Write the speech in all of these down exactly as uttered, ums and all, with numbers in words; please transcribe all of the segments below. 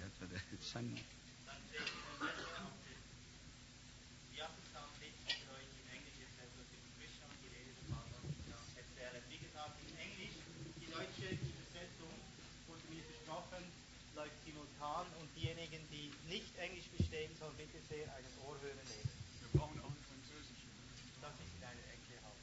for the sun. Läuft simultan und diejenigen, die nicht Englisch verstehen, sollen bitte sehr einen Ohrhörer nehmen. Wir brauchen auch einen französischen. Das ist in einer Ecke halt.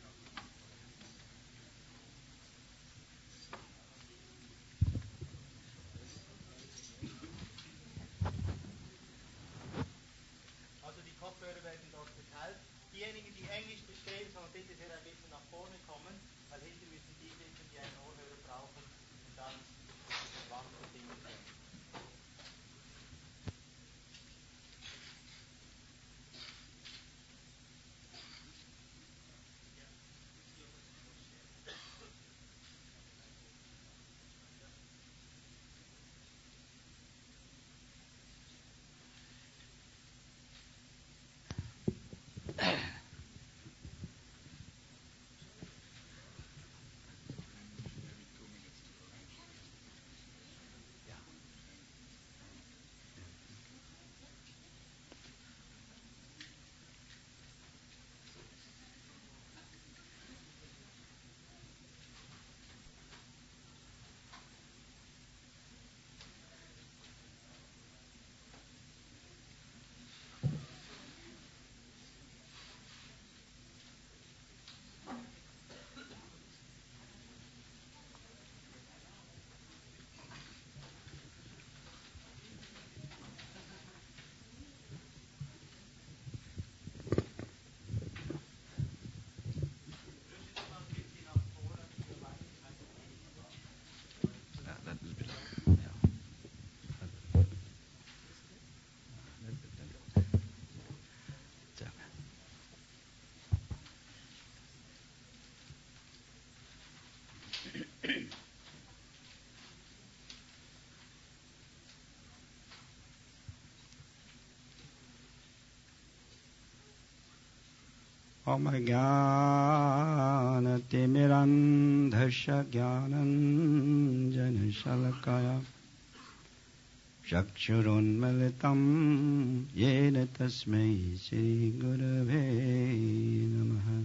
Also die Kopfhörer werden dort verteilt. Diejenigen, die Englisch verstehen, sollen bitte sehr ein bisschen nach vorne kommen, weil hinter müssen die sitzen, die einen Ohrhörer brauchen und dann die Wand verbinden können. Om Jnana Timirandhasya Jnananjana Shalakaya Chakshurunmilitam Yena Tasmai Shri Gurave Namaha.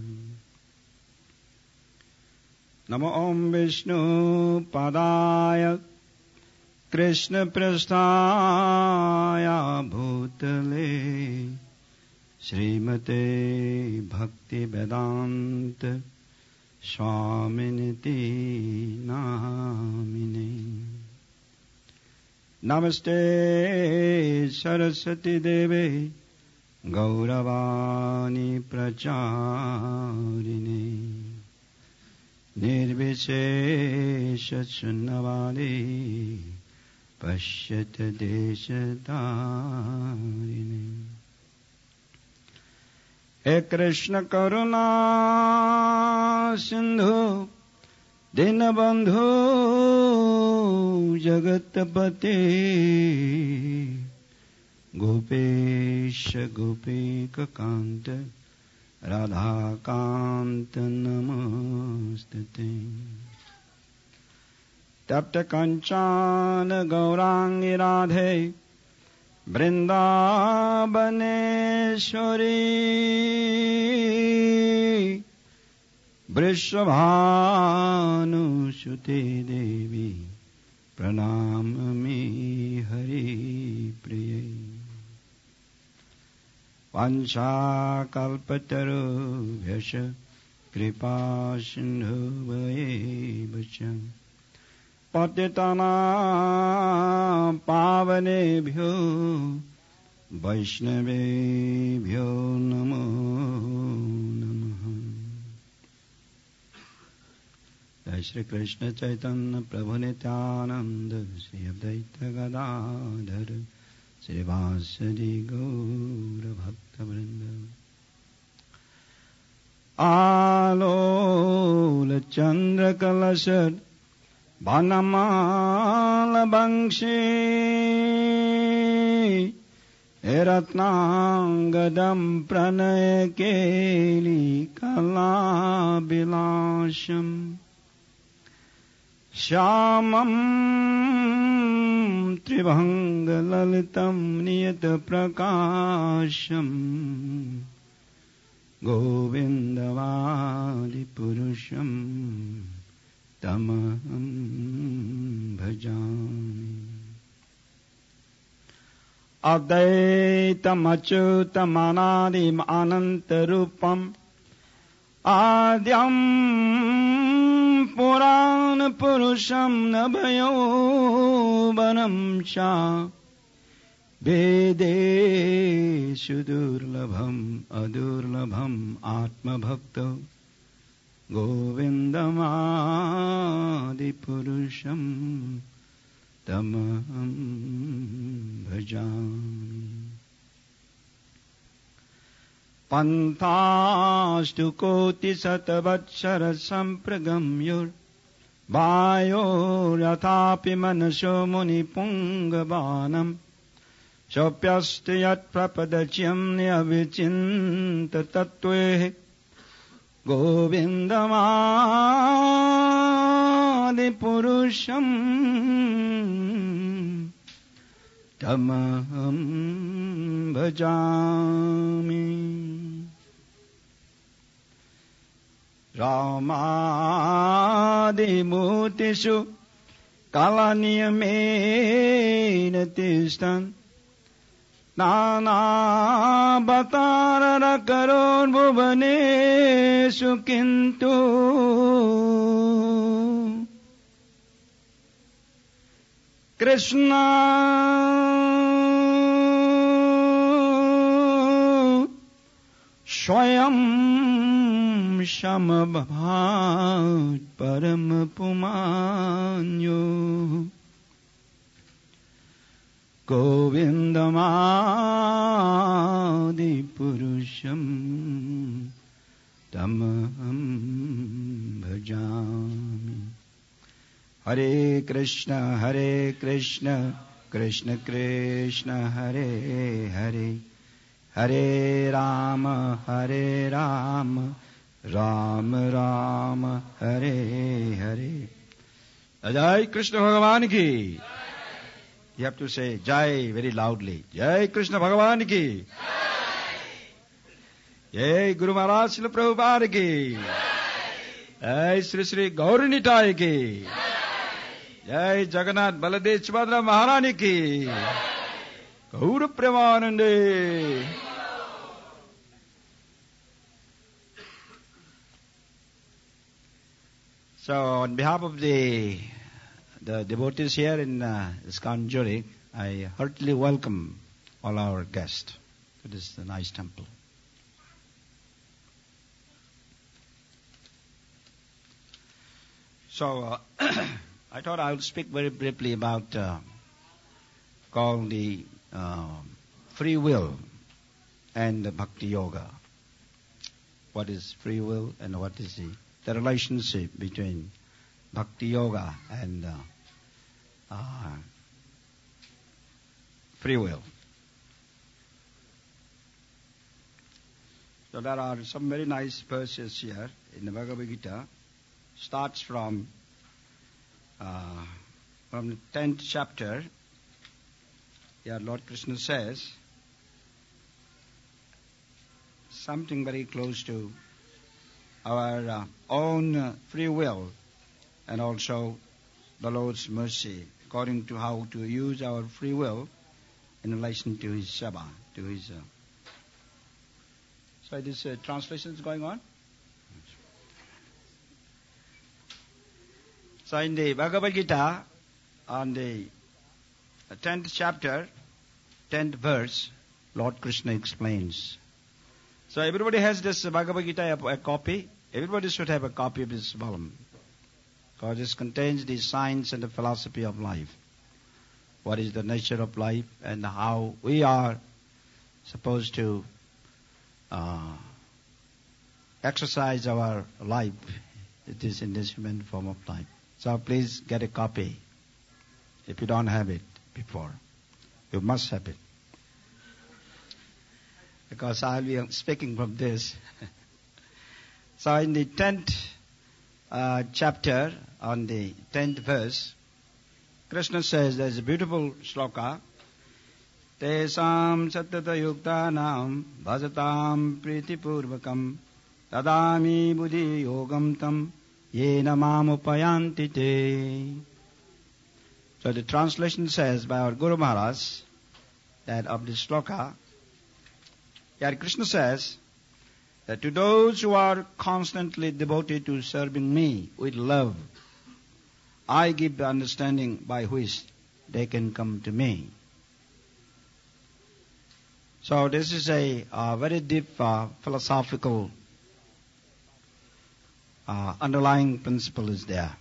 Namo Om Vishnu Padaya Krishna Prasthaya Bhutale Srimate Bhakti Vedanta Swaminiti Namine. Namaste Saraswati Deve Gauravani Pracharine Nirvishesha Sunnavani Pashyata Deshatarine. He Krishna Karuna Sindhu Dinabandhu Jagatapati Gopesha Gopika Kanta Radha Kanta Namastate. Tapta Kanchana Gaurangi Radhe Vrindavaneshwari Vrishabhanusuti Devi Pranamami Hari Priye. Vanchakalpataru Vyasha Kripa Sindhu Vaibhachan Patitana Pavanebhyo Vaishnavebhyo Namo Namaha. Jai Shri Krishna Chaitanya Prabhu Nityananda Shri Advaita Gadadhara Shri Vasadi Gaura Bhakta Vrinda. Alola Chandra Kalasad Vanamala Bangshi Eratnangadam Pranaya Keli Kala Bilasham Shyamam विभङ्गललितं नियतप्रकाशम् गोविन्दवादिपुरुषं तमहं भजामि अद्वैतमच्युतमनादिम् अनन्तरूपम् आद्यं पुराणपुरुषं नभयौवनं च वेदेषु दुर्लभम् अदुर्लभम् आत्मभक्तो गोविन्दमादिपुरुषं तमहं भजामि पन्थास्तु कोटिशतवत्सरसम्प्रगम्योर्वायोर्यथापि मनसो मुनिपुङ्गवानम् सोऽप्यस्ति यत्प्रपदच्यं न्यविचिन्ततत्त्वे गोविन्दमादिपुरुषम् तमहं भजामि रामादिमूर्तिषु कालनियमेन तिष्ठन् नानावतारकरोर्भुवनेषु किन्तु कृष्ण स्वयं समभात् परमपुमान्यो गोविन्दमादिपुरुषं तमहं भजामि हरे कृष्ण हरे कृष्ण कृष्ण कृष्ण हरे हरे हरे राम हरे राम राम राम हरे हरे जय कृष्ण भगवान की You have to say Jai very loudly. Jai Krishna Bhagavan ki. Jai Guru Maharaj Srila Prabhupada ki. Jai Sri Sri Gauranitai ki. Jai Jagannath Baladev Subhadra Maharani ki. Gaura Premanande. So on behalf of the the devotees here in uh, ISKCON Zurich, I heartily welcome all our guests to this nice temple. So uh, I thought I would speak very briefly about uh, called the uh, free will and the bhakti yoga. What is free will and what is the, the relationship between bhakti yoga and uh, uh, free will. So there are some very nice verses here in the Bhagavad Gita. Starts from uh, from the tenth chapter. Here Lord Krishna says something very close to our uh, own uh, free will and also the Lord's mercy, according to how to use our free will in relation to His seva, to His. Uh... So this uh, translation is going on. So in the Bhagavad Gita, on the tenth chapter, tenth verse, Lord Krishna explains. So everybody has this Bhagavad Gita, a, a copy. Everybody should have a copy of this volume. Because this contains the science and the philosophy of life. What is the nature of life and how we are supposed to uh, exercise our life. It is in this human form of life. So please get a copy if you don't have it before. You must have it. Because I'll be speaking from this. So in the tenth uh, chapter, on the tenth verse, Krishna says there's a beautiful sloka. Tesam sattata yuktanam bhajatam priti purvakam tadami buddhi yogam tam yena mamupayanti te. So the translation says by our Guru Maharaj that of this sloka, here Krishna says that to those who are constantly devoted to serving me with love, I give the understanding by which they can come to me. So this is a, a very deep uh, philosophical uh, underlying principle is there.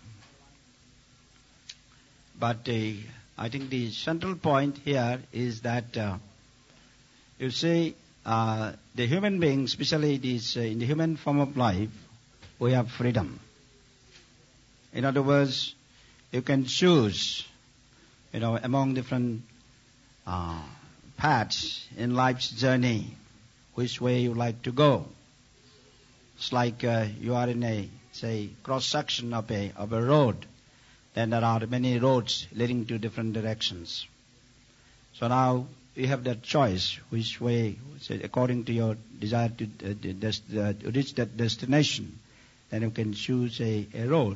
But uh, I think the central point here is that uh, you see uh, the human being, especially this, uh, in the human form of life, we have freedom. In other words, you can choose, you know, among different uh, paths in life's journey, which way you like to go. It's like uh, you are in a, say, cross-section of a of a road. Then there are many roads leading to different directions. So now you have that choice, which way, say, according to your desire to, uh, des- uh, to reach that destination, then you can choose a, a road.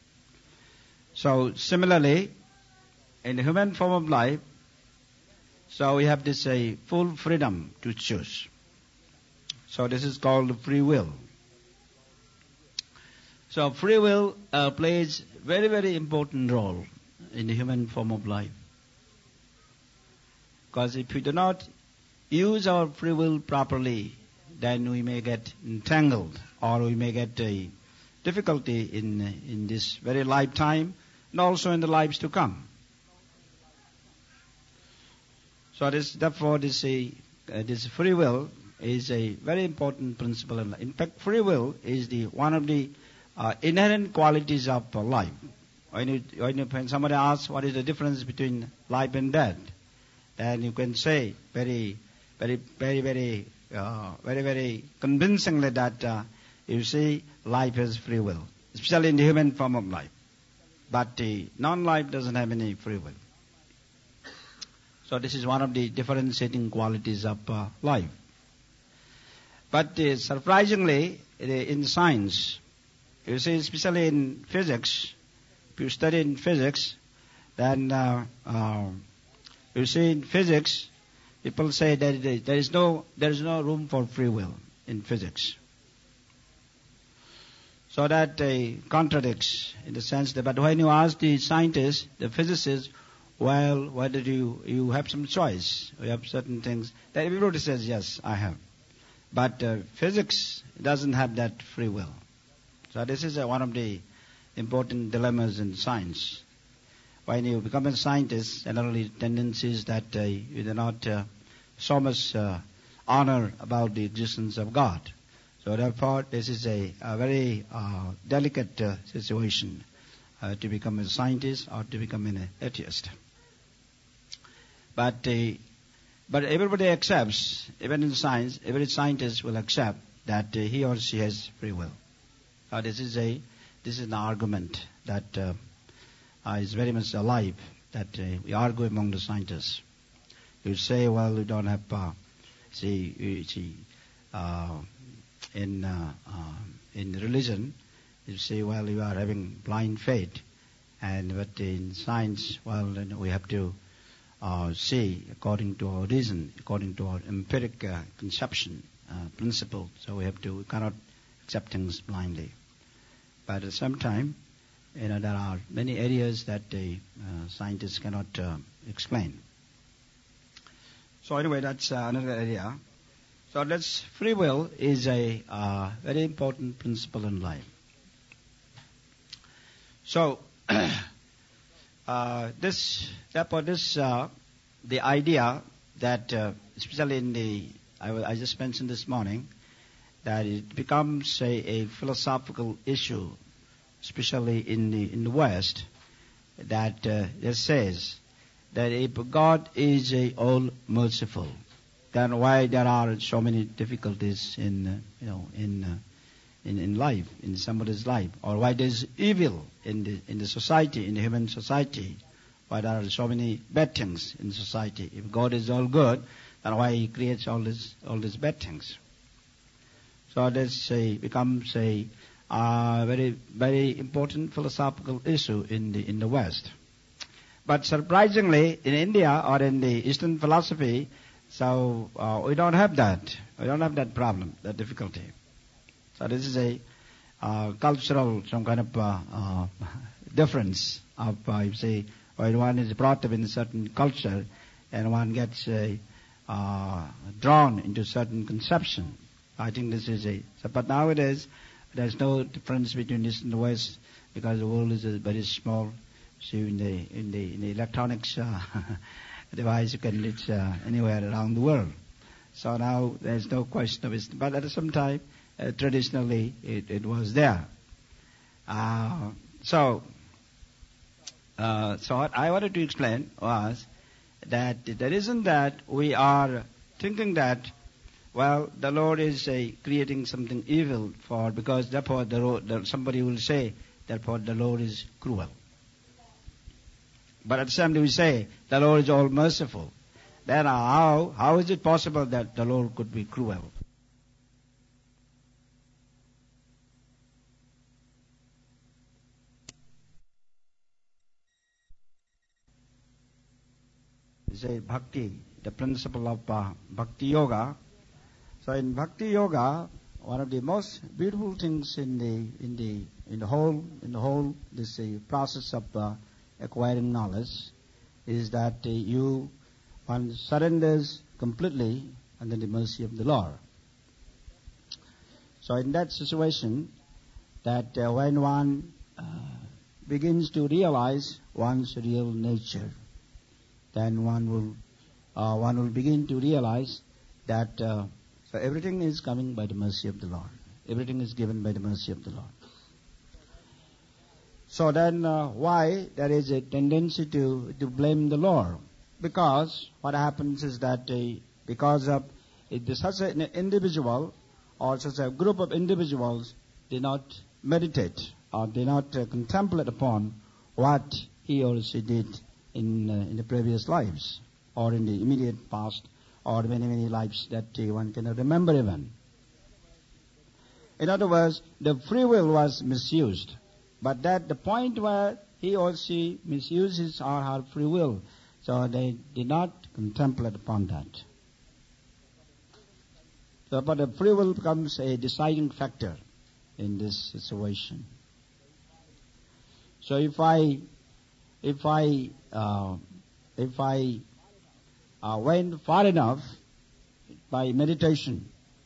So similarly, in the human form of life, so we have this a full freedom to choose. So this is called free will. So free will uh, plays very, very important role in the human form of life. Because if we do not use our free will properly, then we may get entangled or we may get a difficulty in in this very lifetime and also in the lives to come. So this, therefore, this uh, this free will is a very important principle in life. In fact, free will is the one of the uh, inherent qualities of uh, life. When, you, when, you, when somebody asks what is the difference between life and death, then you can say very, very, very, very, uh, very, very convincingly that uh, you see life has free will, especially in the human form of life. But the non-life doesn't have any free will. So this is one of the differentiating qualities of uh, life. But uh, surprisingly, uh, in science, you see, especially in physics, if you study in physics, then uh, uh, you see in physics, people say that there is no there is no room for free will in physics. So that uh, contradicts in the sense that, but when you ask the scientists, the physicists, well, whether you you have some choice, you have certain things, that everybody says yes, I have. But uh, physics doesn't have that free will. So this is uh, one of the important dilemmas in science. When you become a scientist, generally the tendency is that uh, you do not uh, so much uh, honor about the existence of God. So therefore, this is a, a very uh, delicate uh, situation uh, to become a scientist or to become an atheist. But uh, but everybody accepts, even in science, every scientist will accept that uh, he or she has free will. Uh, this is a this is an argument that uh, uh, is very much alive. That uh, we argue among the scientists. You say, well, you don't have uh, see you see uh, in uh, uh, in religion. You say, well, you are having blind faith, and but in science, well, then we have to uh, see according to our reason, according to our empiric uh, conception uh, principle. So we have to we cannot accept things blindly. But at the same time, you know, there are many areas that the uh, scientists cannot uh, explain. So anyway, that's uh, another area. So that's free will is a uh, very important principle in life. So uh, this, therefore, this uh, the idea that, uh, especially in the I, w- I just mentioned this morning, that it becomes a, a philosophical issue, especially in the in the West, that uh, it says that if God is a all merciful, then why there are so many difficulties in uh, you know in, uh, in in life, in somebody's life, or why there's evil in the in the society, in the human society, why there are so many bad things in society. If God is all good, then why He creates all this, all these bad things? So this uh, becomes a uh, very, very important philosophical issue in the in the West. But surprisingly, in India or in the Eastern philosophy, so uh, we don't have that. We don't have that problem, that difficulty. So this is a uh, cultural, some kind of uh, uh, difference of, uh, you say, when one is brought up in a certain culture and one gets uh, uh, drawn into certain conception. I think this is a. So, but nowadays, there's no difference between East and West because the world is uh, very small. So in the in the in the electronics uh, device, you can reach uh, anywhere around the world. So now there's no question of it. But at some time, uh, traditionally, it, it was there. Uh, so, uh, so what I wanted to explain was that the reason that we are thinking that, well, the Lord is uh, creating something evil for, because therefore the, Lord, the somebody will say, therefore the Lord is cruel. But at the same time we say, the Lord is all merciful. Then how, how is it possible that the Lord could be cruel? You say bhakti, the principle of uh, bhakti yoga. So in bhakti yoga, one of the most beautiful things in the in the in the whole in the whole this uh, process of uh, acquiring knowledge is that uh, you one surrenders completely under the mercy of the Lord. So in that situation, that uh, when one uh, begins to realize one's real nature, then one will uh, one will begin to realize that uh, so everything is coming by the mercy of the Lord. Everything is given by the mercy of the Lord. So then uh, why there is a tendency to, to blame the Lord? Because what happens is that uh, because of it, such an individual or such a group of individuals did not meditate or did not uh, contemplate upon what he or she did in uh, in the previous lives or in the immediate past or many, many lives that uh, one cannot remember even. In other words, the free will was misused. But that the point where he or she misuses or her free will, so they did not contemplate upon that. So, but the free will becomes a deciding factor in this situation. So if I, if I, uh, if I uh, went far enough by meditation,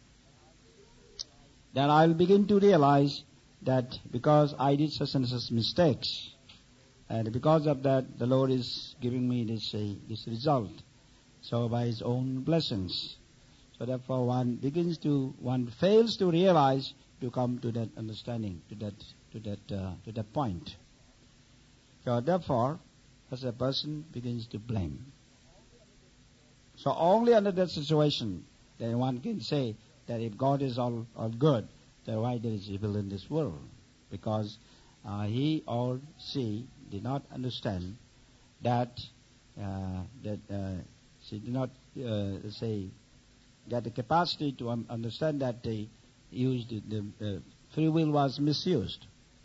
then I'll begin to realize that because I did such and such mistakes, and because of that, the Lord is giving me this uh, this result. So by His own blessings. So therefore, one begins to, one fails to realize to come to that understanding, to that to that uh, to that point. So therefore, as a person begins to blame. So only under that situation, then one can say that if God is all all good, then why there is evil in this world? Because uh, he or she did not understand that uh, that uh, she did not uh, say get the capacity to um, understand that they used the, the uh, free will was misused.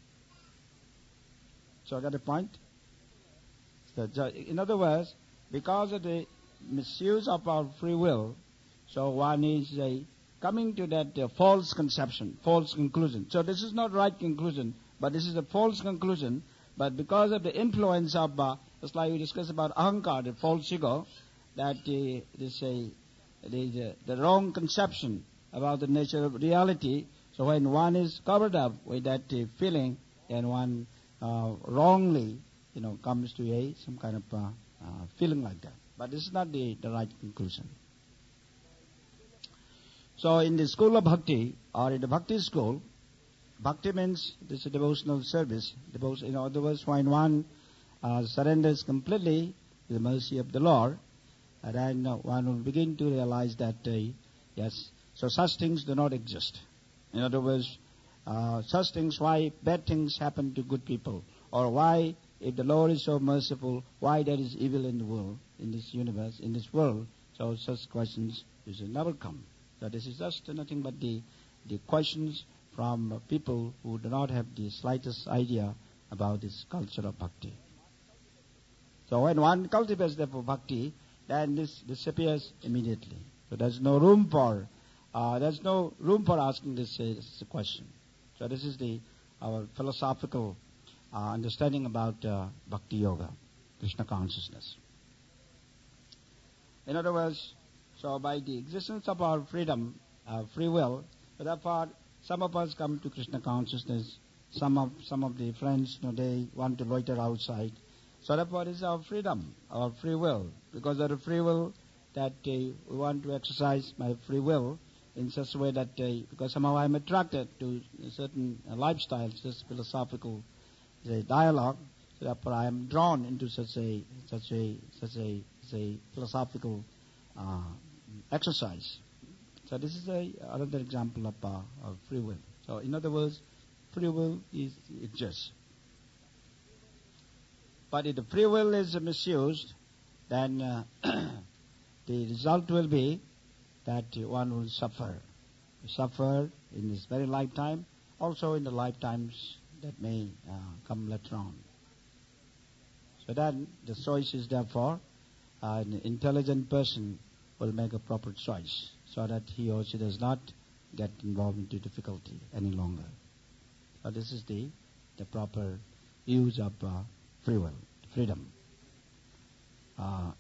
So I got a point. So, so in other words, because of the misuse of our free will, so one is a coming to that uh, false conception, false conclusion. So this is not right conclusion, but this is a false conclusion. But because of the influence of, uh, just like we discussed about ahankar, the false ego, that uh, this uh, the, uh, the wrong conception about the nature of reality. So when one is covered up with that uh, feeling, then one uh, wrongly, you know, comes to a some kind of uh, uh, feeling like that. But this is not the, the right conclusion. So in the school of bhakti, or in the bhakti school, bhakti means this is a devotional service. Devotion, in other words, when one uh, surrenders completely to the mercy of the Lord, and then uh, one will begin to realize that, uh, yes, so such things do not exist. In other words, uh, such things, why bad things happen to good people, or why if the Lord is so merciful, why there is evil in the world, in this universe, in this world? So such questions will never come. So this is just nothing but the, the questions from people who do not have the slightest idea about this culture of bhakti. So when one cultivates therefore bhakti, then this disappears immediately. So there's no room for uh, there's no room for asking this, uh, this question. So this is the our philosophical uh, understanding about uh, bhakti yoga, Krishna consciousness. In other words, so by the existence of our freedom, uh, free will, so therefore some of us come to Krishna consciousness. Some of some of the friends, you know, they want to loiter outside. So therefore, it's our freedom, our free will. Because of the free will, that uh, we want to exercise my free will in such a way that, uh, because somehow I'm attracted to certain uh, lifestyles, this philosophical say, dialogue, so therefore I am drawn into such a such a such a, such a philosophical uh, exercise. So this is a, another example of, uh, of free will. So in other words, free will is exists. But if the free will is misused, then uh, the result will be that one will suffer. Suffer in this very lifetime, also in the lifetimes that may uh, come later on. So then the choice is therefore, uh, an intelligent person will make a proper choice so that he or she does not get involved into difficulty any longer. So this is the, the proper use of uh, free will, freedom. Uh,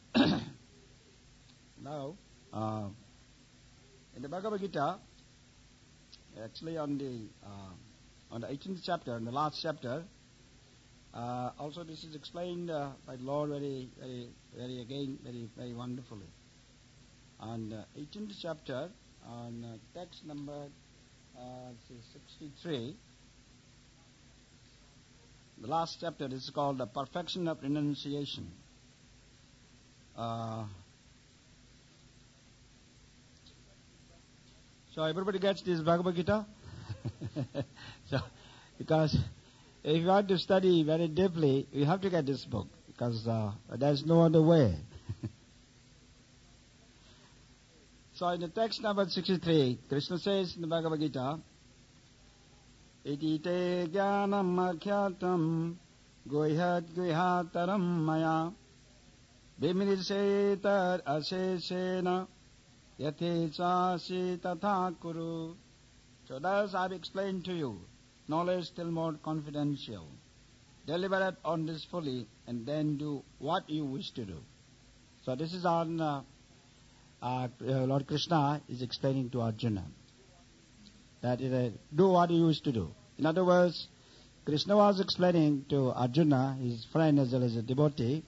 now, uh, in the Bhagavad Gita, actually on the uh, on the eighteenth chapter, in the last chapter, uh, also this is explained uh, by the Lord very, very, very again, very, very wonderfully. On the eighteenth chapter, on uh, text number uh, sixty-three. The last chapter is called the perfection of renunciation. Uh, so everybody gets this Bhagavad Gita? So, because if you want to study very deeply, you have to get this book, because uh, there's no other way. So in the text number sixty-three, Krishna says in the Bhagavad Gita, Iti te jnanam akyatam guhyat guhyataram maya vimrisetar asesena yate chasi tatha kuru. So thus I have explained to you, knowledge still more confidential. Deliberate on this fully and then do what you wish to do. So this is on uh, uh, Lord Krishna is explaining to Arjuna. That is, uh, do what you wish to do. In other words, Krishna was explaining to Arjuna, his friend as well as a devotee.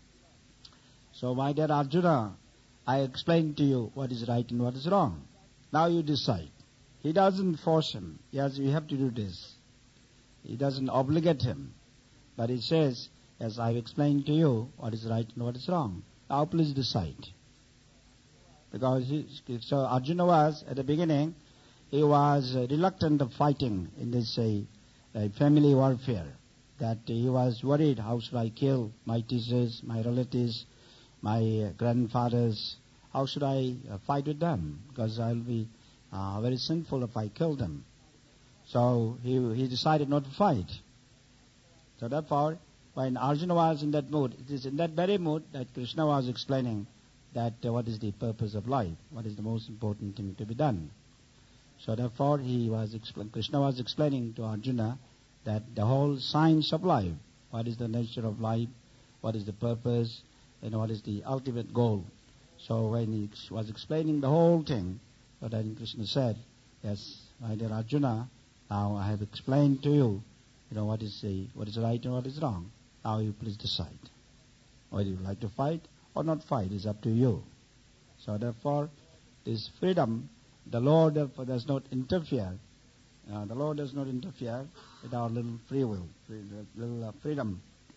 So my dear Arjuna, I explained to you what is right and what is wrong. Now you decide. He doesn't force him. Yes, you have to do this. He doesn't obligate him. But he says, as I've explained to you what is right and what is wrong. Now please decide. Because he, so Arjuna was, at the beginning, he was uh, reluctant of fighting in this uh, uh, family warfare. That uh, he was worried, how should I kill my teachers, my relatives, my uh, grandfathers? How should I uh, fight with them? Because I'll be uh, very sinful if I kill them. So he, he decided not to fight. So therefore, when Arjuna was in that mood, it is in that very mood that Krishna was explaining that uh, what is the purpose of life, what is the most important thing to be done. So therefore, he was expl- Krishna was explaining to Arjuna that the whole science of life, what is the nature of life, what is the purpose, and what is the ultimate goal. So when he was explaining the whole thing, so then Krishna said, yes, my dear Arjuna, now I have explained to you, you know, what is the, what is right and what is wrong. Now you please decide. Whether you like to fight or not fight is up to you. So therefore, this freedom, the Lord therefore does not interfere. Uh, the Lord does not interfere with our little free will, free, little uh, freedom.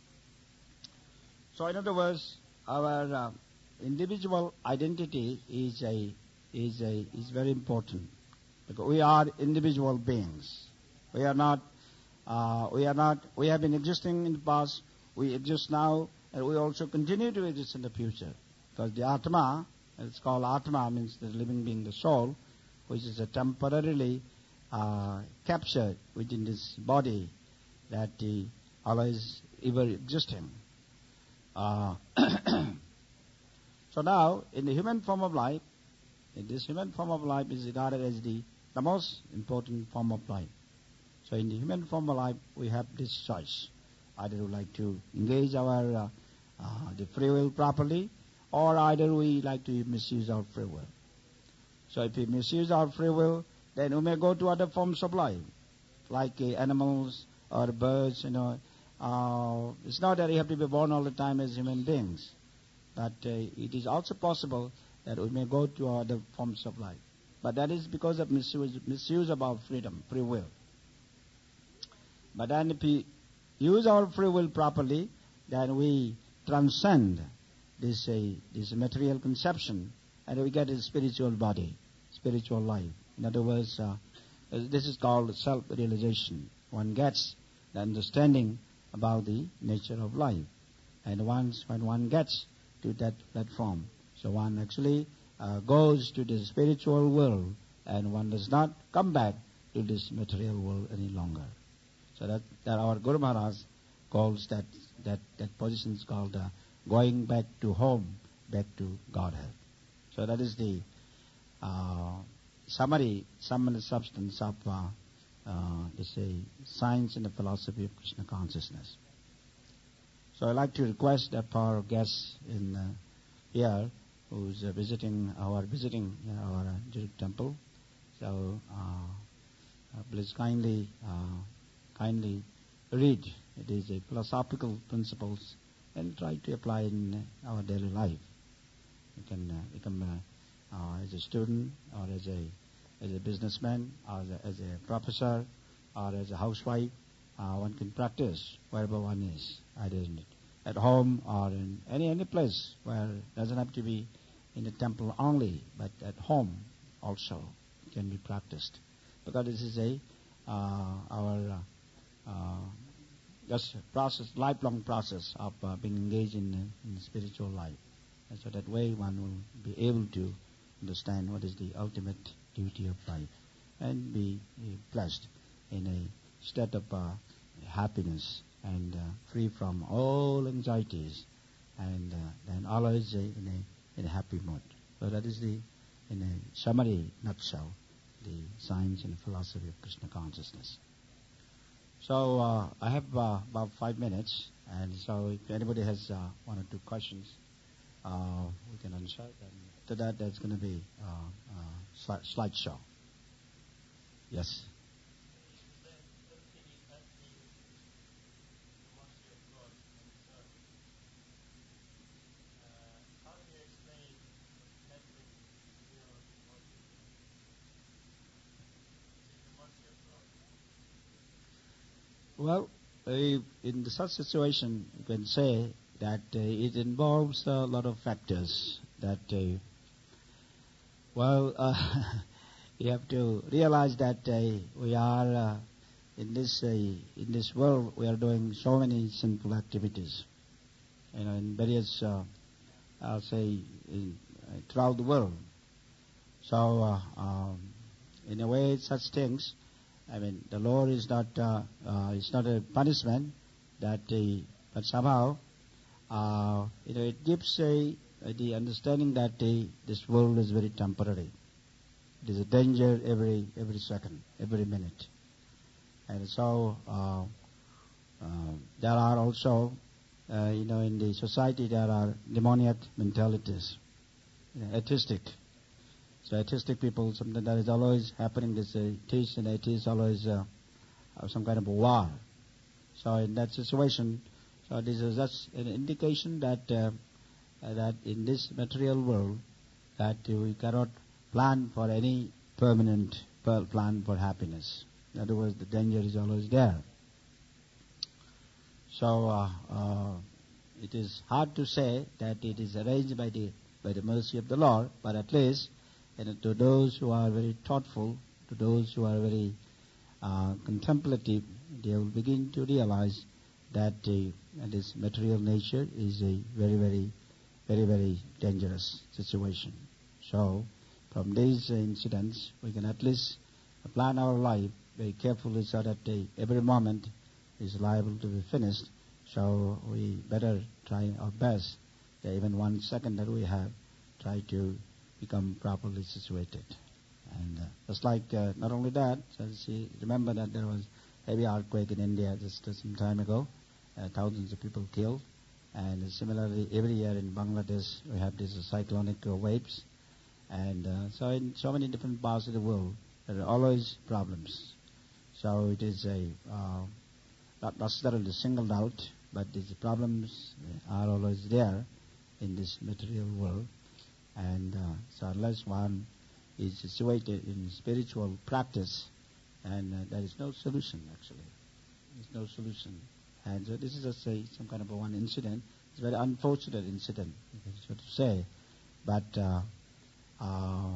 So in other words, our uh, individual identity is a is a is very important, because we are individual beings. We are not. Uh, we are not. We have been existing in the past we exist now, and we also continue to exist in the future. Because the Atma, it's called Atma, means the living being, the soul, which is a temporarily uh, captured within this body that uh, always ever existing. Uh, so now, in the human form of life, in this human form of life is regarded as the, the most important form of life. So in the human form of life, we have this choice. Either we like to engage our uh, uh, the free will properly, or either we like to misuse our free will. So if we misuse our free will, then we may go to other forms of life, like uh, animals or birds, you know. Uh, it's not that you have to be born all the time as human beings, but uh, it is also possible that we may go to other forms of life. But that is because of misuse, misuse of our freedom, free will. But then if we use our free will properly, then we transcend this, uh, this material conception, and we get a spiritual body, spiritual life. In other words, uh, this is called self-realization. One gets the understanding about the nature of life. And once when one gets to that platform, so one actually uh, goes to the spiritual world, and one does not come back to this material world any longer. So that, that our Guru Maharaj calls that, that, that position is called uh, going back to home, back to Godhead. So that is the uh, summary, sum and substance of uh, uh, this uh, science and the philosophy of Krishna consciousness. So I'd like to request that our guests in uh, here, who's uh, visiting our visiting uh, our uh, Jiruk temple, so uh, uh, please kindly uh, kindly read. It is a philosophical principles and try to apply in uh, our daily life. You can uh, become uh, uh, as a student, or as a as a businessman, or as a, as a professor, or as a housewife. Uh, one can practice wherever one is, either in, at home or in any any place where it doesn't have to be in the temple only, but at home also can be practiced. Because this is a uh, our uh, uh, just process, lifelong process of uh, being engaged in, uh, in spiritual life. And so that way one will be able to understand what is the ultimate duty of life and be uh, blessed in a state of uh, happiness and uh, free from all anxieties, and uh, then always uh, in a in a happy mood. So that is the, in a summary nutshell, the science and philosophy of Krishna consciousness. So uh, I have uh, about five minutes, and so if anybody has uh, one or two questions, uh, we can answer. And to that, there's going to be uh, uh, sli- slideshow. Yes. Well, uh, in such situation, you can say that uh, it involves a lot of factors. That, uh, well, uh, you have to realize that uh, we are uh, in this uh, in this world. We are doing so many sinful activities, you know, in various, uh, I'll say, in, uh, throughout the world. So, uh, um, in a way, such things. I mean, the Lord is not, uh, uh, it's not a punishment, that, uh, but somehow, uh, you know, it gives a, uh, the understanding that uh, this world is very temporary. It is a danger every every second, every minute, and so uh, uh, there are also, uh, you know, in the society there are demoniac mentalities, you know, atheistic. So atheistic people, something that is always happening, this uh, atheists and atheists always uh, have some kind of a war. So in that situation, so this is just an indication that uh, uh, that in this material world, that uh, we cannot plan for any permanent plan for happiness. In other words, the danger is always there. So uh, uh, it is hard to say that it is arranged by the by the mercy of the Lord, but at least, and to those who are very thoughtful, to those who are very uh, contemplative, they will begin to realize that uh, and this material nature is a very, very, very, very dangerous situation. So, from these incidents, we can at least plan our life very carefully so that the, every moment is liable to be finished. So we better try our best that even one second that we have, try to become properly situated. And uh, just like, uh, not only that, so see, remember that there was heavy earthquake in India just uh, some time ago, uh, thousands of people killed. And similarly, every year in Bangladesh, we have these cyclonic uh, waves. And uh, so in so many different parts of the world, there are always problems. So it is a uh, not necessarily singled out, but these problems are always there in this material world. And uh, so unless one is situated in spiritual practice, and uh, there is no solution actually. There's no solution. And so this is just a, some kind of a one incident. It's a very unfortunate incident, so to say. But uh, uh,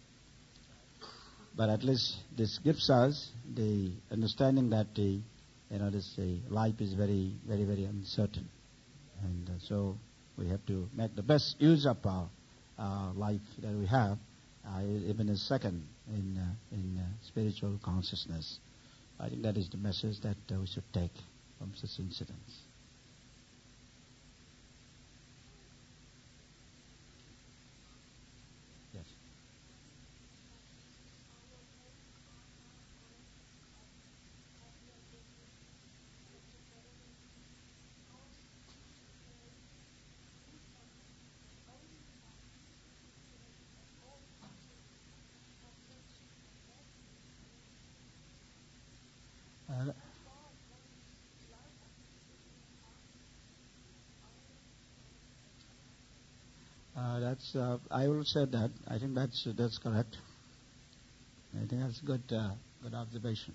but at least this gives us the understanding that the you know this uh, life is very very very uncertain, and uh, so we have to make the best use of our uh, life that we have, uh, even a second in uh, in uh, spiritual consciousness. I think that is the message that uh, we should take from such incidents. Yes. Uh, uh, that's uh, I will say that. I think that's that's correct. I think that's good uh, good observation.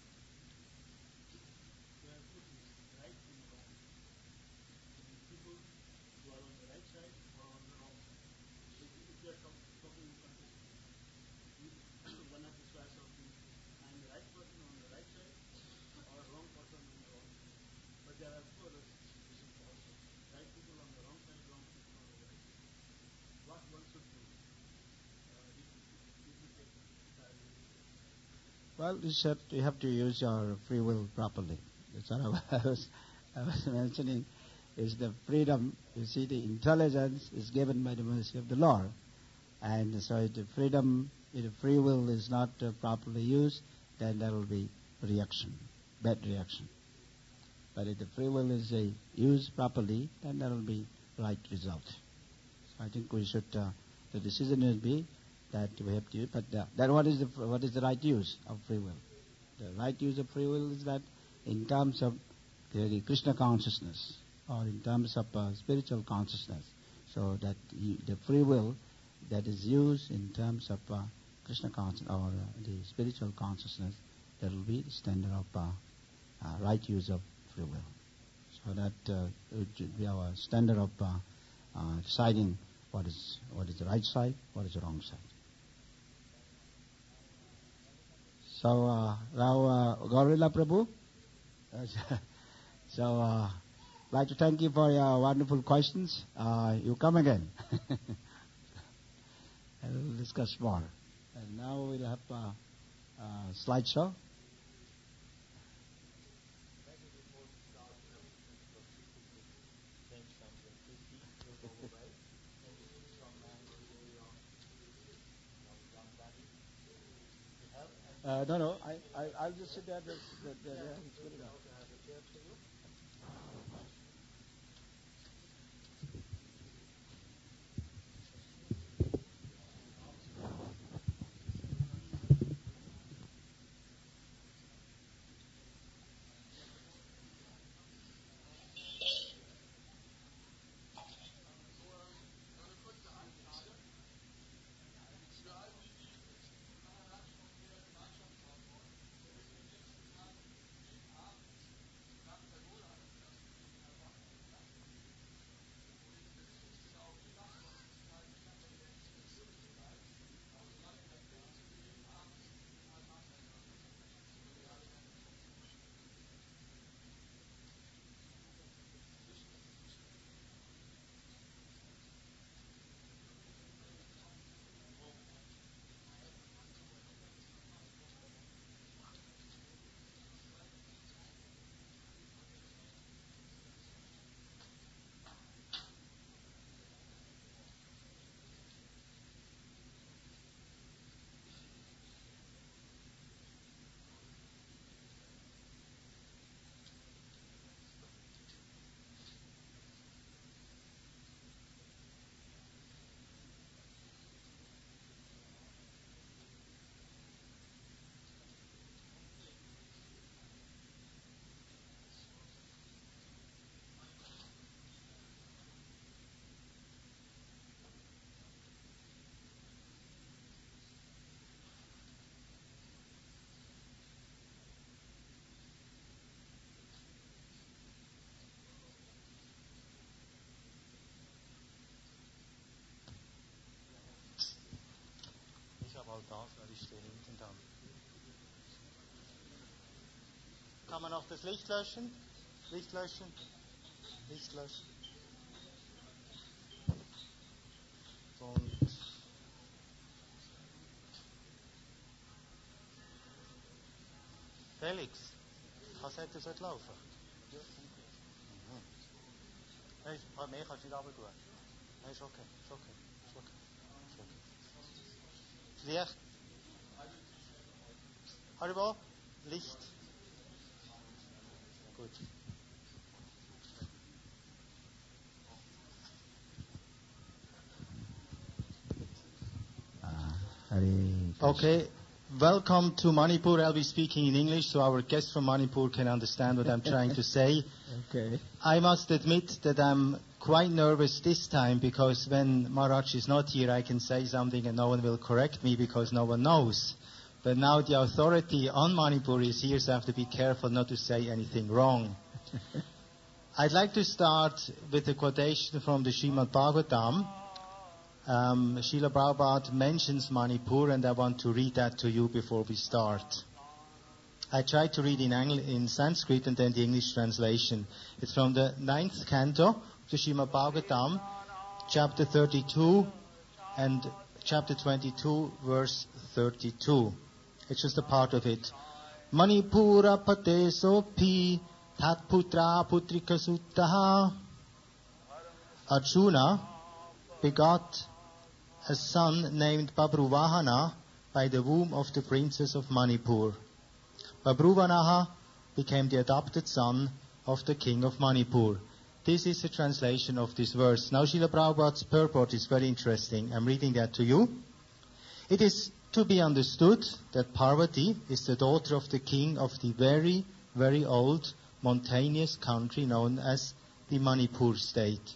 There are two things, right and wrong. And people who are on the right side or on the wrong side. If, if you are talk, talking in consciousness, you, one has the choice of being I am the right person on the right side or wrong person on the wrong side. But there are two other situations also. Right people on the wrong side, wrong people on the right side. What one should do uh, if, if, if you take entirely. Well, you said you have to use your free will properly. That's what I was, I was mentioning. Is the freedom. You see, the intelligence is given by the mercy of the Lord, and so if the freedom, if the free will is not uh, properly used, then there will be reaction, bad reaction. But if the free will is uh, used properly, then there will be right result. So I think we should. Uh, the decision will be that we have to. But uh, then, what is the what is the right use of free will? The right use of free will is that in terms of the Krishna consciousness, or in terms of uh, spiritual consciousness. So that you, the free will that is used in terms of uh, Krishna consciousness or uh, the spiritual consciousness, that will be the standard of uh, uh, right use of free will. So that uh, it should be our standard of uh, uh, deciding what is what is the right side, what is the wrong side. So uh, now, uh, Gaurila Prabhu. So, uh, I'd like to thank you for your wonderful questions. Uh, you come again. And we'll discuss more. And now we'll have a, a slideshow. Maybe before we start, uh, because people could change something. Please leave, we'll go away. Can you see some man in the area, you know, young daddy, to help? And Uh, no, no, I, I, I'll just sit there. Just, that, that, yeah, yeah, it's we good can enough. also have a chair for you. halt das, weil ich stehe hinten dran. Kann man noch das Licht löschen? Licht löschen? Licht löschen. Und Felix, Kassette sollte laufen. Mhm. Nein, mehr kannst du nicht runter tun. Nein, ist okay, ist okay, ist okay. Ist okay. Licht. Haribo? Licht. Gut. Okay, welcome to Manipur. I'll be speaking in English so our guests from Manipur can understand what I'm trying to say. Okay. I must admit that I'm quite nervous this time because when Maharaj is not here I can say something and no one will correct me because no one knows. But now the authority on Manipur is here, so I have to be careful not to say anything wrong. I'd like to start with a quotation from the Srimad Bhagavatam. Um, Srila Prabhupada mentions Manipur, and I want to read that to you before we start. I tried to read in, Angl- in Sanskrit and then the English translation. It's from the ninth canto of the Srimad Bhagavatam, chapter thirty-two and chapter twenty-two, verse thirty-two. It's just a part of it. Manipura pate sopi tat putra putrika suttaha. Arjuna begot a son named Babruvahana by the womb of the princess of Manipur. Babruvanaha became the adopted son of the king of Manipur. This is a translation of this verse. Now Srila Prabhupada's purport is very interesting. I'm reading that to you. It is to be understood that Parvati is the daughter of the king of the very, very old mountainous country known as the Manipur state.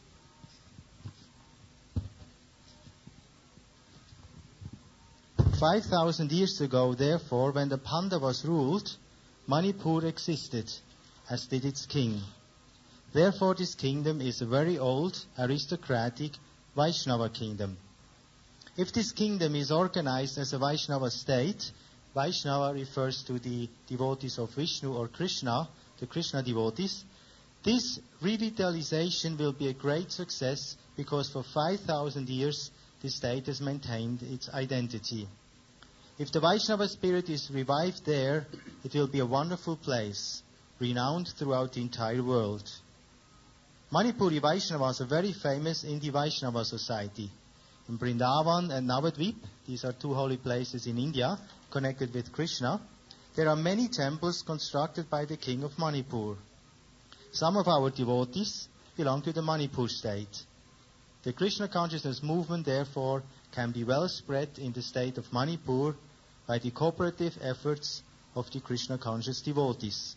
Five thousand years ago, therefore, when the Pandavas ruled, Manipur existed, as did its king. Therefore, this kingdom is a very old, aristocratic Vaishnava kingdom. If this kingdom is organized as a Vaishnava state, Vaishnava refers to the devotees of Vishnu or Krishna, the Krishna devotees, this revitalization will be a great success because for five thousand years the state has maintained its identity. If the Vaishnava spirit is revived there, it will be a wonderful place, renowned throughout the entire world. Manipuri Vaishnavas are very famous in the Vaishnava society. In Vrindavan and Navadvip, these are two holy places in India, connected with Krishna, there are many temples constructed by the king of Manipur. Some of our devotees belong to the Manipur state. The Krishna consciousness movement, therefore, can be well spread in the state of Manipur by the cooperative efforts of the Krishna conscious devotees.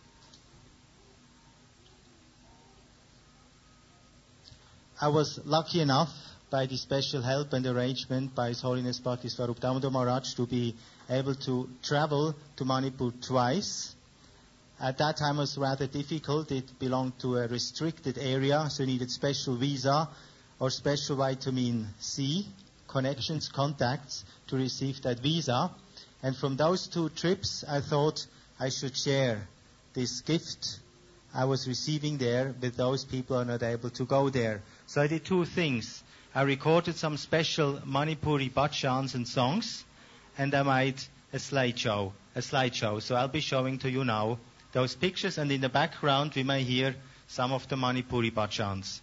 I was lucky enough, by the special help and arrangement by His Holiness Bhakti Swarup Damodar Maharaj, to be able to travel to Manipur twice. At that time it was rather difficult. It belonged to a restricted area, so you needed special visa or special vitamin C connections, contacts to receive that visa. And from those two trips, I thought I should share this gift I was receiving there with those people who are not able to go there. So I did two things. I recorded some special Manipuri bhajans and songs, and I made a slideshow, a slideshow. So I'll be showing to you now those pictures, and in the background we may hear some of the Manipuri bhajans.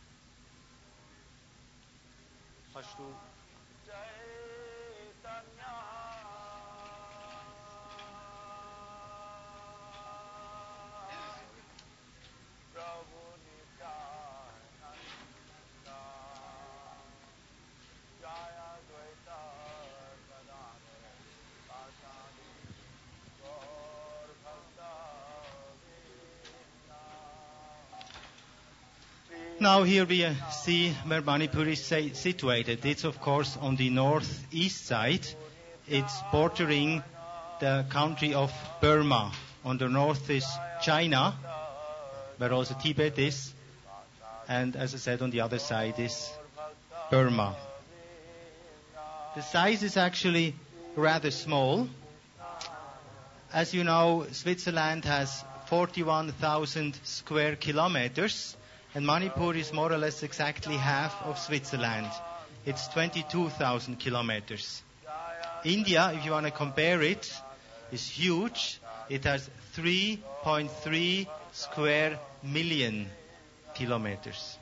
Now here we uh, see where Manipur is sa- situated. It's of course on the northeast side. It's bordering the country of Burma. On the north is China, where also Tibet is. And as I said, on the other side is Burma. The size is actually rather small. As you know, Switzerland has forty-one thousand square kilometers, and Manipur is more or less exactly half of Switzerland. It's twenty-two thousand kilometers. India, if you want to compare it, is huge. It has three point three square million kilometers.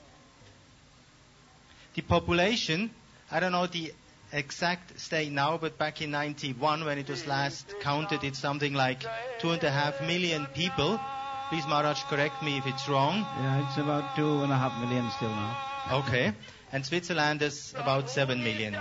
The population, I don't know the exact state now, but back in ninety-one, when it was last counted, it's something like two and a half million people. Please, Maharaj, correct me if it's wrong. Yeah, it's about two and a half million still now. Okay. And Switzerland is about seven million.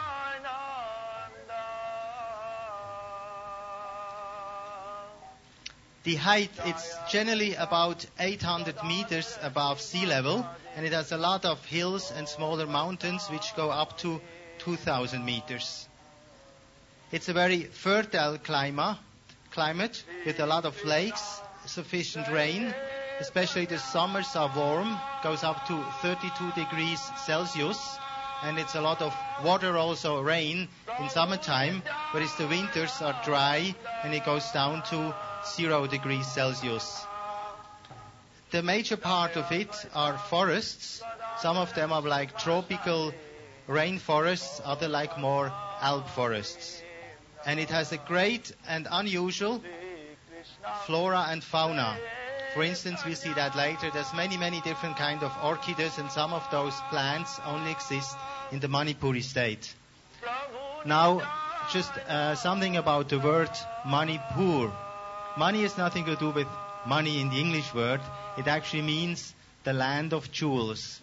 The height, it's generally about eight hundred meters above sea level, and it has a lot of hills and smaller mountains which go up to two thousand meters. It's a very fertile climate, climate with a lot of lakes, sufficient rain, especially the summers are warm, goes up to thirty-two degrees Celsius, and it's a lot of water also, rain in summertime, whereas the winters are dry and it goes down to zero degrees Celsius. The major part of it are forests. Some of them are like tropical rainforests, other like more alp forests. And it has a great and unusual flora and fauna. For instance, we see that later. There's many, many different kind of orchids, and some of those plants only exist in the Manipuri state. Now, just uh, something about the word Manipur. Mani has nothing to do with money in the English word. It actually means the land of jewels.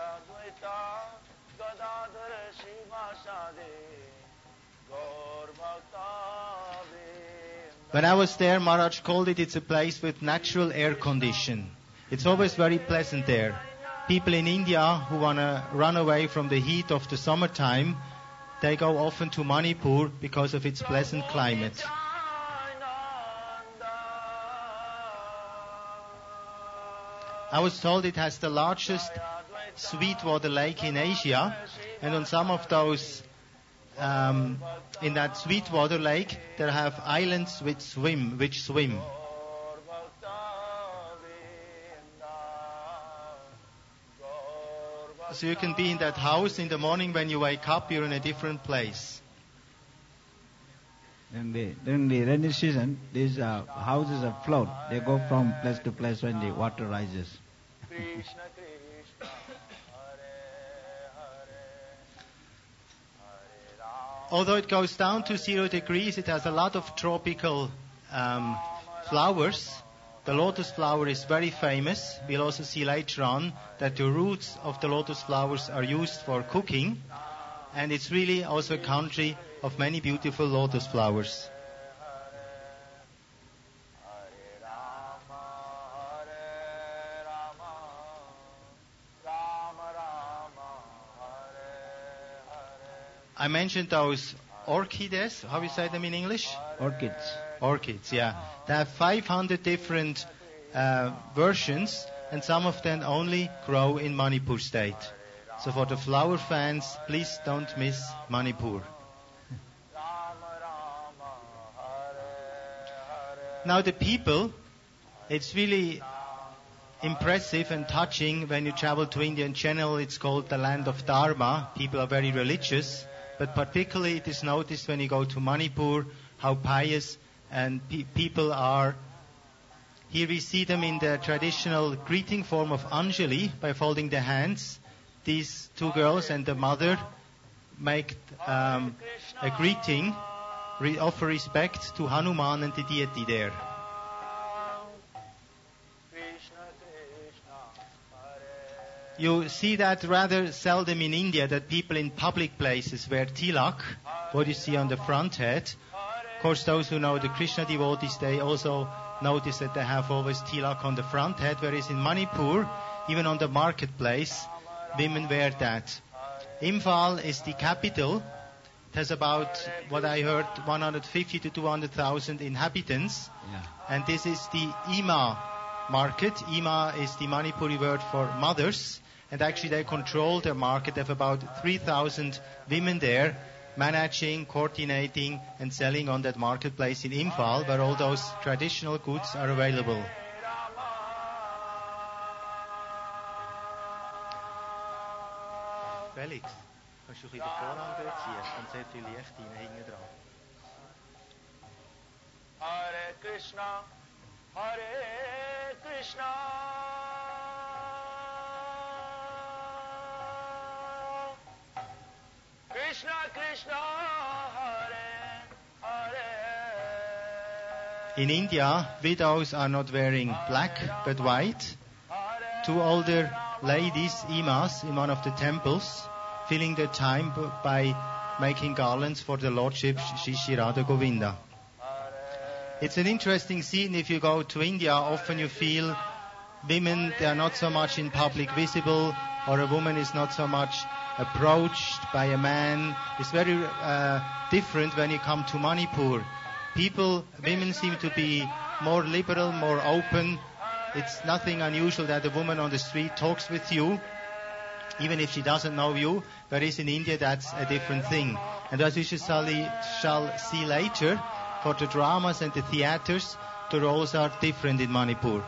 When I was there, Maharaj called it, it's a place with natural air condition. It's always very pleasant there. People in India who want to run away from the heat of the summertime, they go often to Manipur because of its pleasant climate. I was told it has the largest sweetwater lake in Asia, and on some of those, um, in that sweetwater lake, there have islands which swim, which swim. So you can be in that house in the morning when you wake up, you're in a different place. In the, during the rainy season, these uh, houses are float. They go from place to place when the water rises. Although it goes down to zero degrees, it has a lot of tropical um, flowers. The lotus flower is very famous. We'll also see later on that the roots of the lotus flowers are used for cooking. And it's really also a country of many beautiful lotus flowers. I mentioned those orchids. How do you say them in English? Orchids. Orchids, yeah. They have five hundred different uh, versions, and some of them only grow in Manipur state. So for the flower fans, please don't miss Manipur. Now the people, it's really impressive and touching when you travel to India in general. It's called the land of Dharma. People are very religious, but particularly it is noticed when you go to Manipur how pious and pe- people are. Here we see them in the traditional greeting form of Anjali by folding their hands. These two girls and the mother make um, a greeting, re- offer respect to Hanuman and the deity there. You see that rather seldom in India, that people in public places wear tilak, what you see on the front head. Of course, those who know the Krishna devotees, they also notice that they have always tilak on the front head, whereas in Manipur, even on the marketplace, women wear that. Imphal is the capital. It has about, what I heard, one hundred fifty to two hundred thousand inhabitants. Yeah. And this is the Ima market. Ima is the Manipuri word for mothers. And actually they control their market. They have about three thousand women there managing, coordinating, and selling on that marketplace in Imphal, where all those traditional goods are available. Felix, kannst du ein bisschen den Vorhang dort ziehen? Es kommt sehr viel Licht rein, hinten dran. Hare Krishna, Hare Krishna, Krishna Krishna, Hare Hare. In India, widows are not wearing black but white. Two older ladies, imas, in one of the temples, filling their time b- by making garlands for the Lordship Shri Shri Radha Govinda. It's an interesting scene. If you go to India, often you feel women, they are not so much in public visible, or a woman is not so much approached by a man. It's very uh, different when you come to Manipur. People, women seem to be more liberal, more open. It's nothing unusual that a woman on the street talks with you, even if she doesn't know you, whereas in India that's a different thing. And as we shall shall see later, for the dramas and the theaters, the roles are different in Manipur.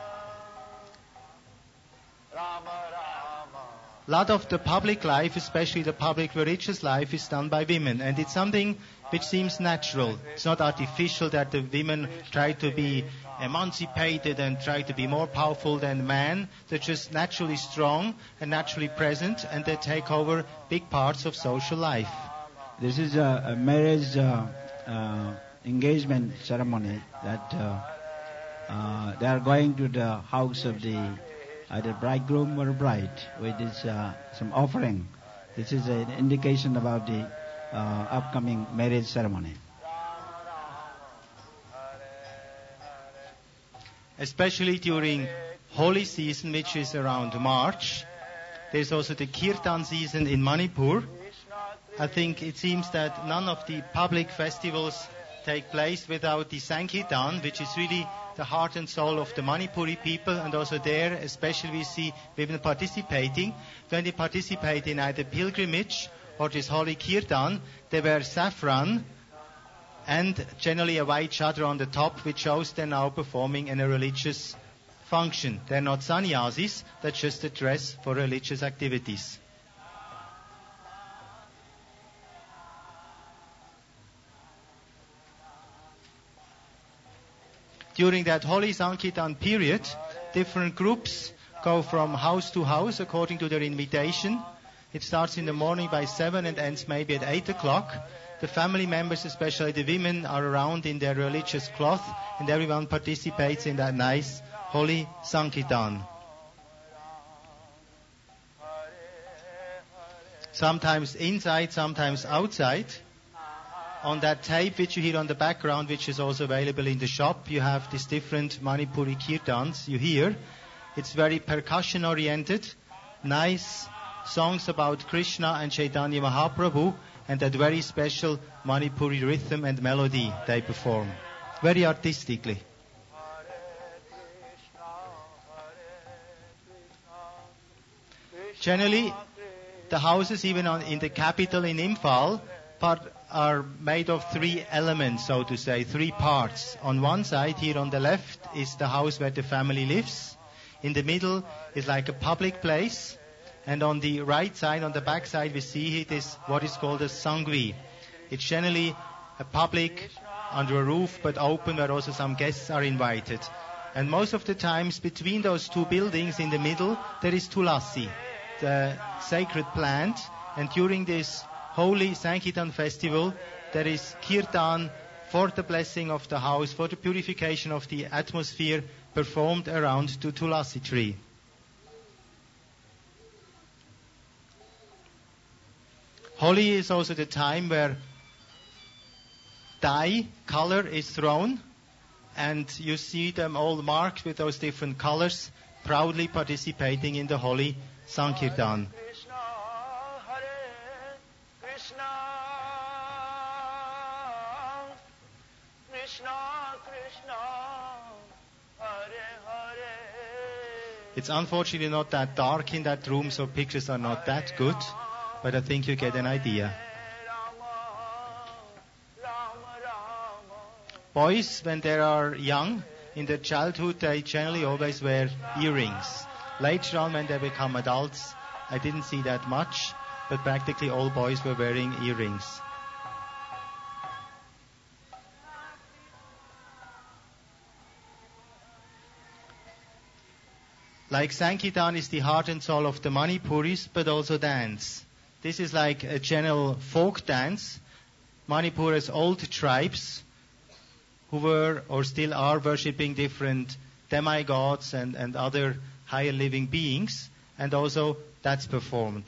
A lot of the public life, especially the public religious life, is done by women, and it's something which seems natural. It's not artificial that the women try to be emancipated and try to be more powerful than men. They're just naturally strong and naturally present, and they take over big parts of social life. This is a, a marriage uh, uh, engagement ceremony that uh, uh, they are going to the house of the either bridegroom or bride with this uh, some offering. This is an indication about the uh, upcoming marriage ceremony. Especially during holy season, which is around March. There's also the Kirtan season in Manipur. I think it seems that none of the public festivals take place without the Sankirtan, which is really the heart and soul of the Manipuri people, and also there, especially we see women participating. When they participate in either pilgrimage or this holy Kirtan, they wear saffron and generally a white chadra on the top, which shows they're now performing in a religious function. They're not sannyasis, that's just a dress for religious activities. During that holy Sankirtan period, different groups go from house to house according to their invitation. It starts in the morning by seven and ends maybe at eight o'clock. The family members, especially the women, are around in their religious cloth, and everyone participates in that nice holy Sankirtan. Sometimes inside, sometimes outside. On that tape which you hear on the background, which is also available in the shop, you have these different Manipuri kirtans you hear. It's very percussion oriented, nice songs about Krishna and Chaitanya Mahaprabhu, and that very special Manipuri rhythm and melody they perform, very artistically. Generally, the houses even on, in the capital in Imphal part, are made of three elements, so to say, three parts. On one side, here on the left, is the house where the family lives. In the middle is like a public place. And on the right side, on the back side, we see it is what is called a sangvi. It's generally a public, under a roof, but open, where also some guests are invited. And most of the times, between those two buildings in the middle, there is tulasi, the sacred plant. And during this holy Sankirtan festival, there is kirtan for the blessing of the house, for the purification of the atmosphere, performed around the tulasi tree. Holi is also the time where dye, color is thrown, and you see them all marked with those different colors, proudly participating in the holy Sankirtan. It's unfortunately not that dark in that room, so pictures are not that good, but I think you get an idea. boys, when they are young, in their childhood, they generally always wear earrings. Later on, when they become adults, I didn't see that much, but practically all boys were wearing earrings. Like Sankirtan is the heart and soul of the Manipuris, but also dance. This is like a general folk dance. Manipur has old tribes who were or still are worshipping different demigods and, and other higher living beings, and also that's performed.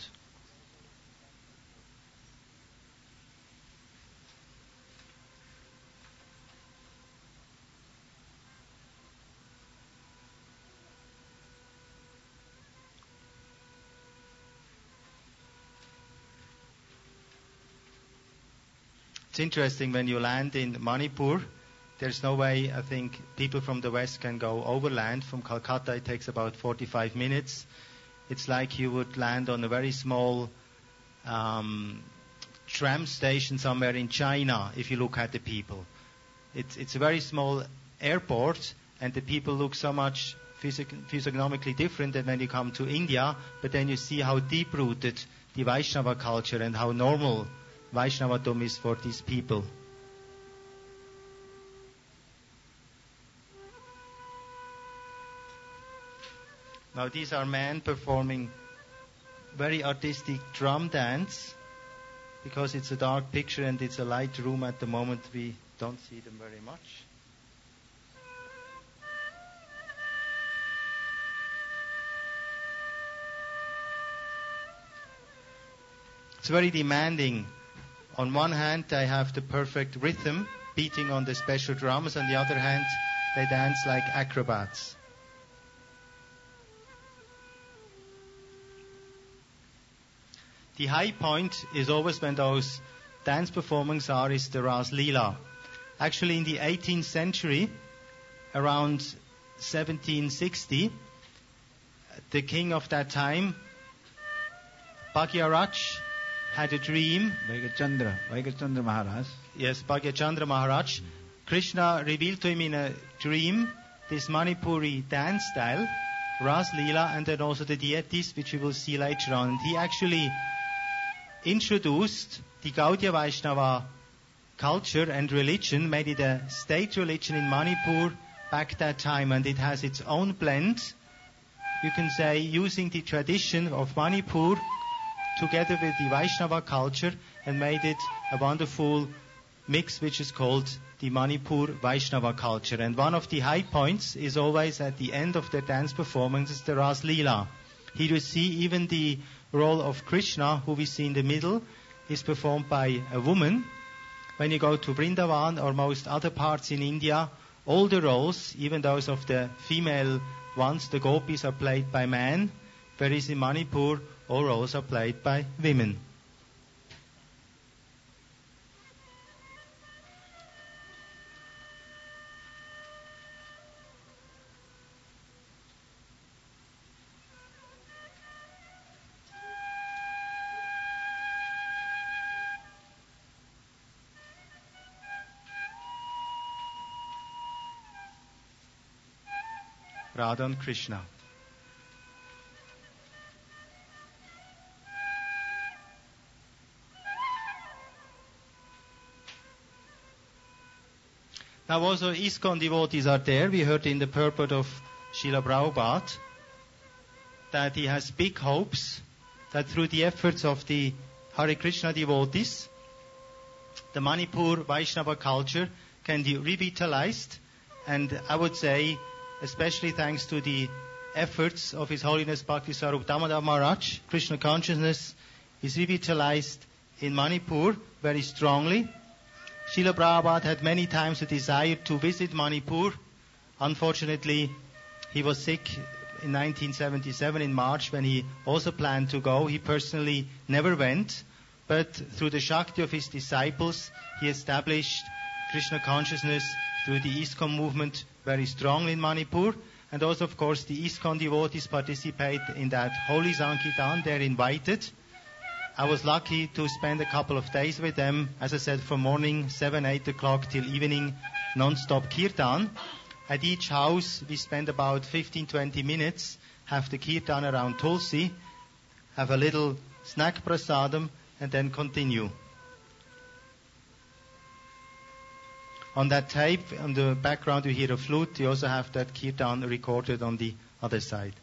It's interesting when you land in Manipur, there's no way, I think, people from the West can go overland. From Calcutta it takes about forty-five minutes. It's like you would land on a very small um, tram station somewhere in China if you look at the people. It's, it's a very small airport, and the people look so much physic- physiognomically different than when you come to India, but then you see how deep-rooted the Vaishnava culture and how normal Vaishnavatum is for these people. Now these are men performing very artistic drum dance. Because it's a dark picture and it's a light room at the moment, we don't see them very much. It's very demanding. On one hand, they have the perfect rhythm, beating on the special drums. On the other hand, they dance like acrobats. The high point is always when those dance performances are is the Ras Leela. Actually, in the eighteenth century, around seventeen sixty, the king of that time, Bhagyaraj, had a dream. Bhagyachandra, Bhagyachandra Maharaj. Yes, Bhagyachandra Maharaj. Krishna revealed to him in a dream this Manipuri dance style, Ras Leela, and then also the deities, which we will see later on. And he actually introduced the Gaudiya Vaishnava culture and religion, made it a state religion in Manipur back that time, and it has its own blend, you can say, using the tradition of Manipur together with the Vaishnava culture, and made it a wonderful mix which is called the Manipur Vaishnava culture. And one of the high points is always at the end of the dance performance is the Ras Leela. Here you see even the role of Krishna, who we see in the middle, is performed by a woman. When you go to Vrindavan or most other parts in India, all the roles, even those of the female ones, the gopis, are played by men, whereas in Manipur, all roles are played by women. Radha and Krishna. Now also ISKCON devotees are there. We heard in the purport of Srila Prabhupada that he has big hopes that through the efforts of the Hare Krishna devotees, the Manipur Vaishnava culture can be revitalized, and I would say especially thanks to the efforts of His Holiness Bhakti Swarup Damodar Maharaj, Krishna consciousness is revitalized in Manipur very strongly. Srila Prabhupada had many times a desire to visit Manipur. Unfortunately, he was sick in nineteen seventy-seven in March when he also planned to go. He personally never went, but through the Shakti of his disciples, he established Krishna consciousness through the ISKCON movement very strongly in Manipur. And also, of course, the ISKCON devotees participate in that Holy Sankirtan. They're invited. I was lucky to spend a couple of days with them, as I said, from morning seven, eight o'clock till evening non-stop kirtan. At each house, we spend about fifteen to twenty minutes, have the kirtan around Tulsi, have a little snack prasadam, and then continue. On that tape, on the background, you hear a flute. You also have that kirtan recorded on the other side.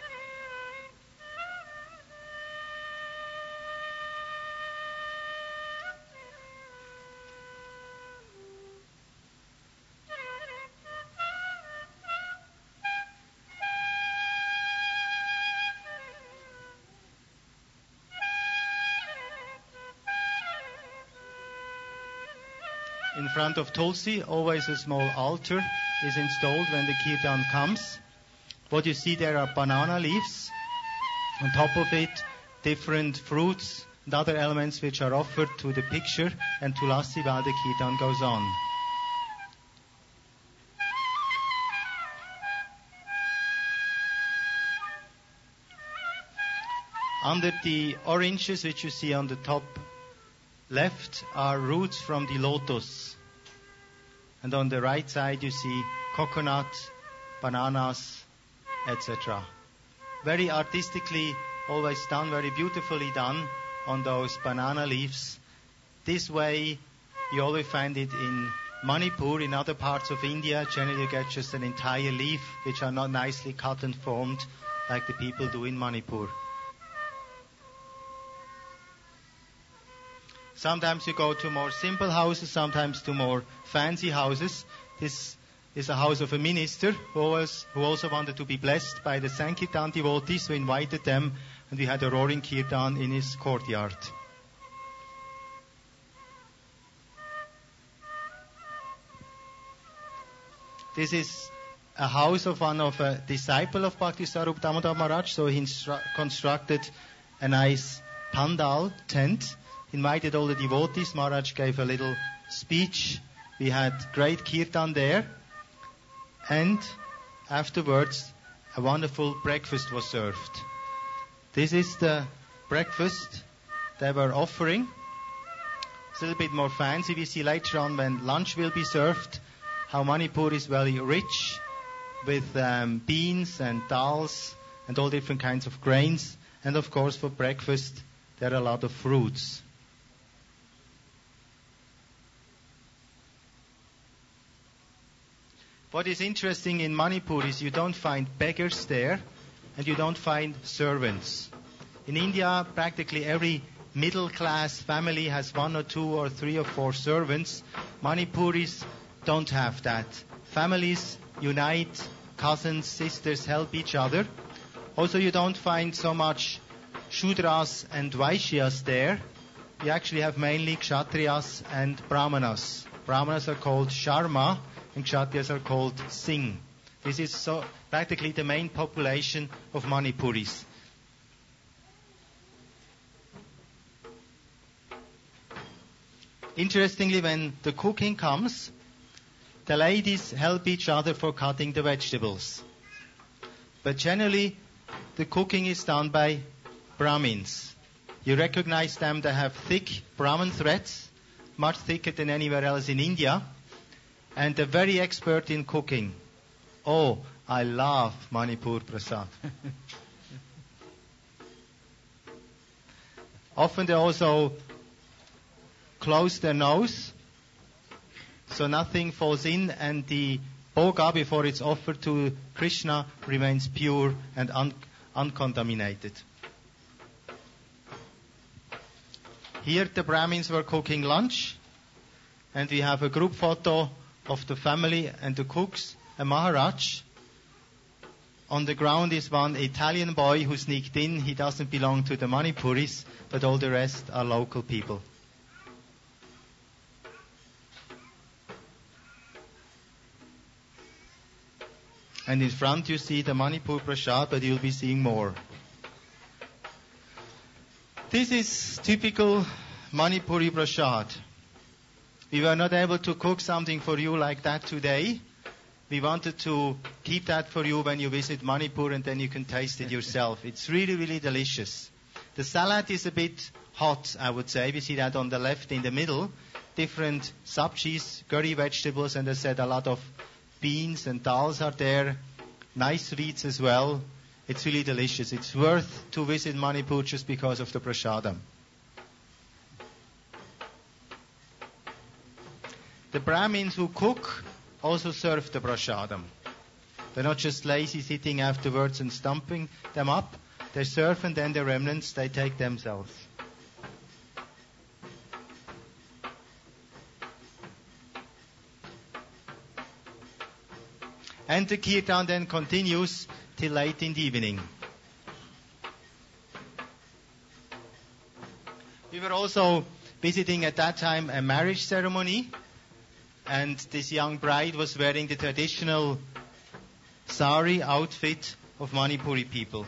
In front of Tulsi, always a small altar is installed when the kirtan comes. What you see there are banana leaves. On top of it, different fruits and other elements which are offered to the picture and to Lassi while the kirtan goes on. Under the oranges which you see on the top left are roots from the lotus. And on the right side you see coconut, bananas, et cetera. Very artistically always done, very beautifully done on those banana leaves. This way you always find it in Manipur. In other parts of India, generally you get just an entire leaf which are not nicely cut and formed like the people do in Manipur. Sometimes you go to more simple houses, sometimes to more fancy houses. This is a house of a minister who, was, who also wanted to be blessed by the Sankirtan devotees, who invited them, and we had a roaring kirtan in his courtyard. This is a house of one of a disciple of Bhaktiswarup Damodar Maharaj, so he instru- constructed a nice pandal tent. Invited all the devotees. Maharaj gave a little speech. We had great kirtan there. And afterwards, a wonderful breakfast was served. This is the breakfast they were offering. It's a little bit more fancy. We see later on when lunch will be served how Manipur is very rich with um, beans and dals and all different kinds of grains. And of course, for breakfast, there are a lot of fruits. What is interesting in Manipur is you don't find beggars there and you don't find servants. In India, practically every middle-class family has one or two or three or four servants. Manipuris don't have that. Families unite, cousins, sisters help each other. Also, you don't find so much Shudras and Vaishyas there. You actually have mainly Kshatriyas and Brahmanas. Brahmanas are called Sharma, and Kshatriyas are called Singh. This is so practically the main population of Manipuris. Interestingly, when the cooking comes, the ladies help each other for cutting the vegetables. But generally, the cooking is done by Brahmins. You recognize them, they have thick Brahman threads, much thicker than anywhere else in India. And they're very expert in cooking. Oh, I love Manipur Prasad. Often they also close their nose so nothing falls in, and the bhoga, before it's offered to Krishna, remains pure and un- uncontaminated. Here the Brahmins were cooking lunch, and we have a group photo of the family and the cooks, a Maharaj. On the ground is one Italian boy who sneaked in. He doesn't belong to the Manipuris, but all the rest are local people. And in front you see the Manipur Prasad, but you'll be seeing more. This is typical Manipuri Prasad. We were not able to cook something for you like that today. We wanted to keep that for you when you visit Manipur, and then you can taste it yourself. It's really, really delicious. The salad is a bit hot, I would say. We see that on the left in the middle. different sabjis, curry vegetables, and I said a lot of beans and dals are there. Nice sweets as well. It's really delicious. It's worth to visit Manipur just because of the prasadam. The Brahmins who cook also serve the prasadam. They're not just lazy sitting afterwards and stumping them up. They serve, and then the remnants they take themselves. And the kirtan then continues till late in the evening. We were also visiting at that time a marriage ceremony, and this young bride was wearing the traditional sari outfit of Manipuri people.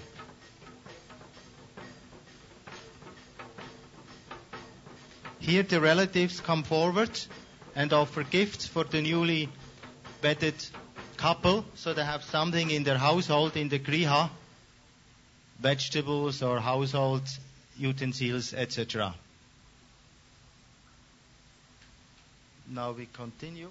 Here the relatives come forward and offer gifts for the newly wedded couple, so they have something in their household, in the griha, vegetables or household utensils, et cetera. Now we continue.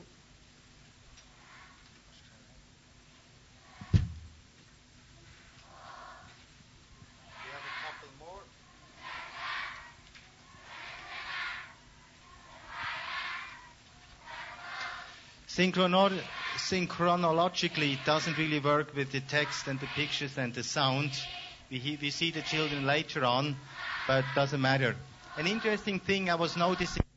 Synchrono- synchronologically, it doesn't really work with the text and the pictures and the sound. We, he- we see the children later on, but it doesn't matter. An interesting thing I was noticing